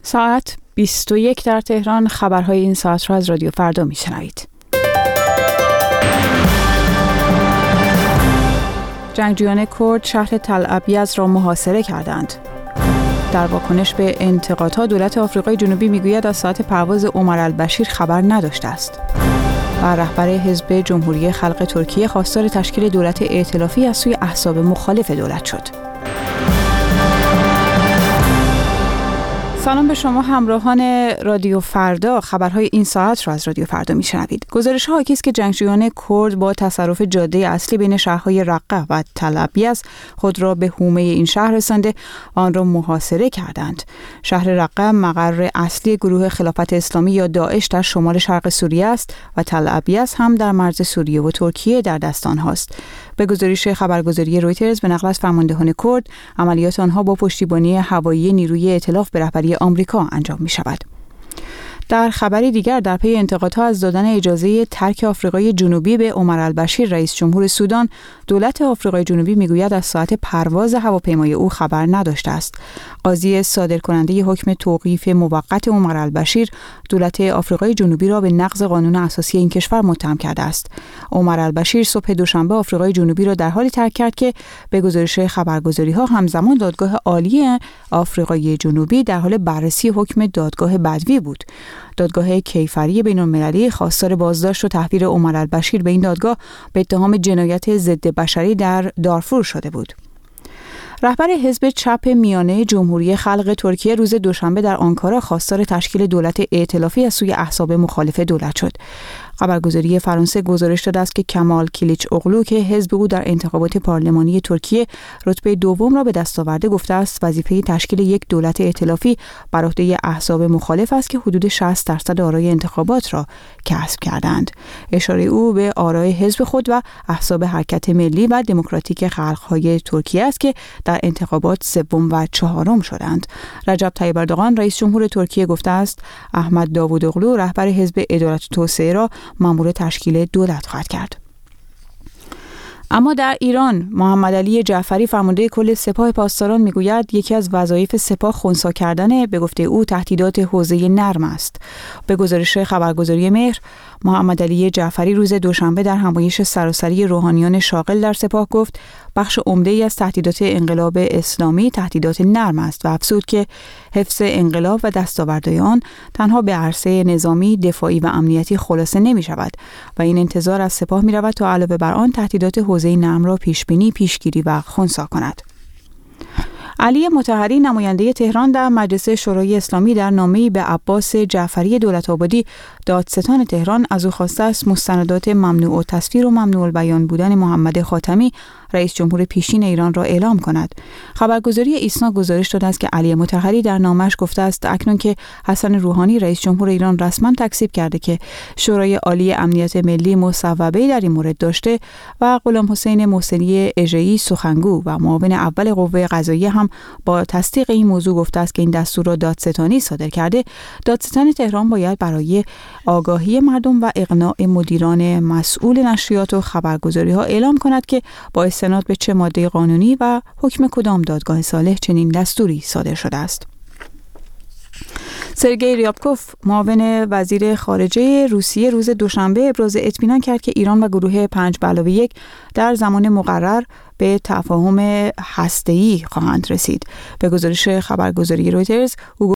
ساعت 21 در تهران. خبرهای این ساعت را از رادیو فردا میشنوید. جنگجویان کرد شهر تل ابیض را محاصره کردند. در واکنش به انتقادها دولت آفریقای جنوبی میگوید از ساعت پرواز عمر البشیر خبر نداشته است. و رهبر حزب جمهوری خلق ترکیه خواستار تشکیل دولت ائتلافی از سوی احزاب مخالف دولت شد. سلام به شما همراهان رادیو فردا. خبرهای این ساعت را از رادیو فردا میشنوید. گزارش‌ها حاکی است که جنگجویان کرد با تصرف جاده اصلی بین شهرهای رقه و تل ابیض خود را به حومه این شهر رسانده آن را محاصره کردند. شهر رقه مقر اصلی گروه خلافت اسلامی یا داعش در شمال شرق سوریه است و تل ابیض هم در مرز سوریه و ترکیه در دست آنهاست. به گزارش خبرگزاری رویترز به نقل از فرماندهان کرد، عملیات آنها با پشتیبانی هوایی نیروی ائتلاف به رهبری آمریکا انجام می شود. در خبری دیگر، در پی انتقادها از دادن اجازه ترک آفریقای جنوبی به عمر البشیر رئیس جمهور سودان، دولت آفریقای جنوبی میگوید از ساعت پرواز هواپیمای او خبر نداشته است. قاضی صادرکننده حکم توقیف موقت عمر البشیر دولت آفریقای جنوبی را به نقض قانون اساسی این کشور متهم کرده است. عمر البشیر صبح دوشنبه آفریقای جنوبی را در حالی ترک کرد که به گزارش خبرگزاری‌ها همزمان دادگاه عالی آفریقای جنوبی در حال بررسی حکم دادگاه بدوی بود. دادگاه کیفری بین‌المللی خواستار بازداشت و تحویل عمر البشیر به این دادگاه به اتهام جنایت ضد بشری در دارفور شده بود. رهبر حزب چپ میانه جمهوری خلق ترکیه روز دوشنبه در آنکارا خواستار تشکیل دولت ائتلافی از سوی احزاب مخالف دولت شد. خبرگزاری فرانسه گزارش داده است که کمال کلیچ اغلو که حزب او در انتخابات پارلمانی ترکیه رتبه دوم را به دست آورده، گفته است وظیفه تشکیل یک دولت ائتلافی بر عهده احزاب مخالف است که حدود 60% آرای انتخابات را کسب کردند. اشاره او به آرای حزب خود و احزاب حرکت ملی و دموکراتیک خلق‌های ترکیه است که در انتخابات سوم و چهارم شدند. رجب طیب اردوغان رئیس جمهور ترکیه گفته است احمد داوودوغلو رهبر حزب عدالت و توسعه را مأمور تشکیل دولت خواهد کرد. اما در ایران، محمد علی جعفری فرمانده کل سپاه پاسداران میگوید یکی از وظایف سپاه خنثی کردن به گفته او تهدیدات حوزه نرم است. به گزارش خبرگزاری مهر، محمد علی جعفری روز دوشنبه در همایش سراسری روحانیان شاغل در سپاه گفت بخش عمده‌ای از تهدیدات انقلاب اسلامی تهدیدات نرم است و افزود که حفظ انقلاب و دستاوردهای آن تنها به عرصه نظامی، دفاعی و امنیتی خلاصه نمی شود و این انتظار از سپاه می رود تا علاوه بر آن تهدیدات حوزه نرم را پیشبینی، پیشگیری و خنثی کند. علی مطهری نماینده تهران در مجلس شورای اسلامی در نامه‌ای به عباس جعفری دولت‌آبادی دادستان تهران از او خواسته است مستندات ممنوع التصویر و ممنوع البیان بودن محمد خاتمی رئیس جمهور پیشین ایران را اعلام کند. خبرگزاری ایسنا گزارش داده است که علی مطهری در نامش گفته است اکنون که حسن روحانی رئیس جمهور ایران رسما تکذیب کرده که شورای عالی امنیت ملی مصوبه‌ای در این مورد داشته و غلام حسین محسنی اژه‌ای سخنگو و معاون اول قوه قضاییه هم با تصدیق این موضوع گفته است که این دستور را دادستانی صادر کرده، دادستان تهران باید برای آگاهی مردم و اقناع مدیران مسئول نشریات و خبرگزاری‌ها اعلام کند که با استناد به چه ماده قانونی و حکم کدام دادگاه صالح چنین دستوری صادر شده است. سرگئی ریابکوف معاون وزیر خارجه روسیه روز دوشنبه ابراز اطمینان کرد که ایران و گروه 5+1 در زمان مقرر به تفاهم هسته‌ای خواهند رسید. به گزارش خبرگزاری رویترز،